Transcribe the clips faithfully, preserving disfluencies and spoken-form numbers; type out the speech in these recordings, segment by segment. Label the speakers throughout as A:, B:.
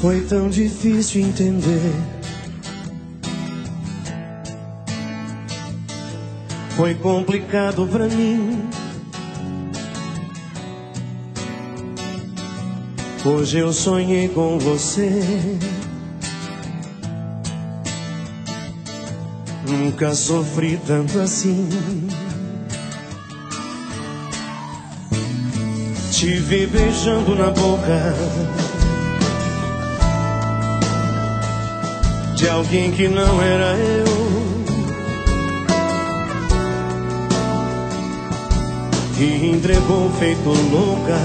A: Foi tão difícil entender. Foi complicado pra mim. Hoje eu sonhei com você. Nunca sofri tanto assim. Te vi beijando na boca de alguém que não era eu, e entregou feito louca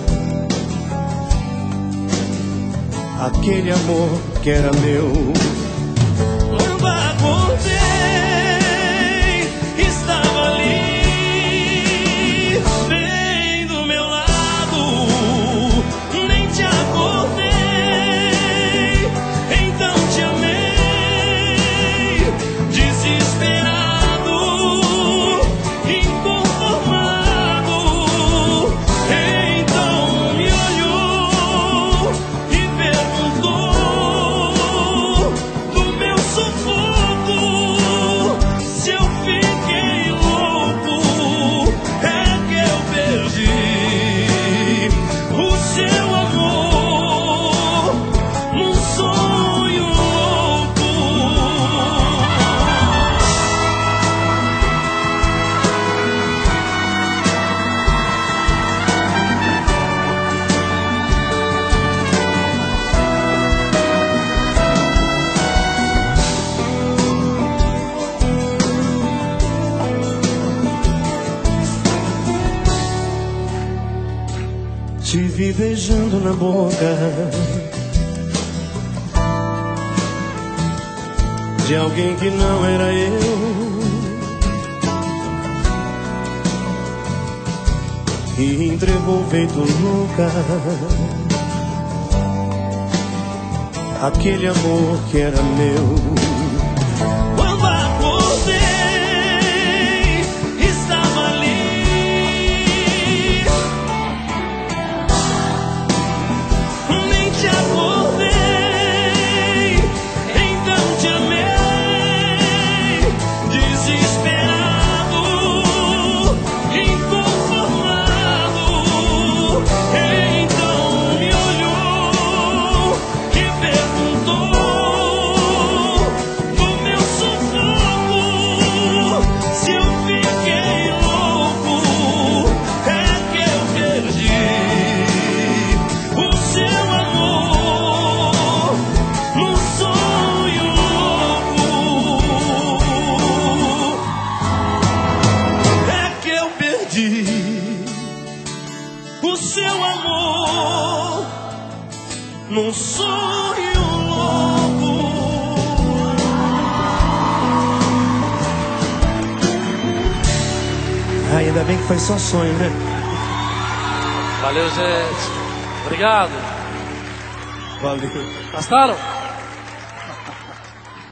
A: aquele amor que era meu. Quando acordei, estava ali, bem do meu lado. Nem te acordei, então te amei, desesperado, inconformado. Então me olhou e perguntou do meu sufoco, se eu fiquei louco. É que eu perdi o seu amor num sonho louco. Te vi beijando na boca de alguém que não era eu, e entregou feito louca aquele amor que era meu. Quando acordei, estava ali, nem te acordei, então te amei, desesperado, inconformado. Então me olhou e perguntou do meu sufoco, se eu fiquei louco. É que eu perdi o seu amor num sonho louco. É que eu perdi o seu amor num sonho louco. Ah, ainda bem que foi só sonho, né?
B: Valeu, gente. Obrigado.
A: Valeu.
B: Gostaram?